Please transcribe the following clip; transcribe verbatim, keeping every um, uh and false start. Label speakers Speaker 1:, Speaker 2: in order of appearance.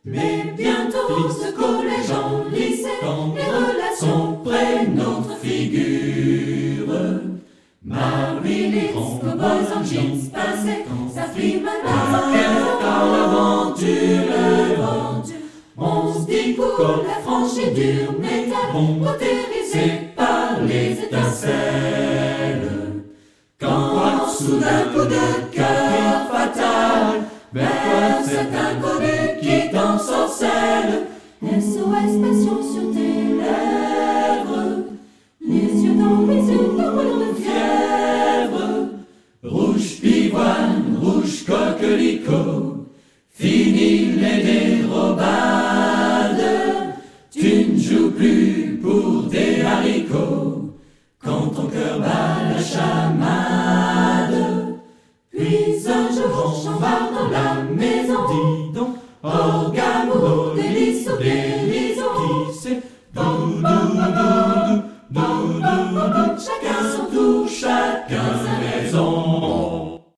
Speaker 1: Mais bientôt ce collège en lycée, les relations prennent notre figure. Marie-Lise, cowboys en jeans pincés, sa fille menace par l'aventure. On se dit cool, la franchise dure métal, cautérisée par les étincelles. Quand soudain coup de cœur fatal, vers cet inconnu qui t'ensorcelle, S O S passion sur tes lèvres, les yeux dans mes yeux, brûlant de fièvre. Rouge pivoine, rouge coquelicot, fini les dérobades. Tu ne joues plus pour des haricots quand ton cœur bat la chamade. Puis un jour j'embarque dans la maison, dis donc, orgasme, délice ou guérison, qui sait, dans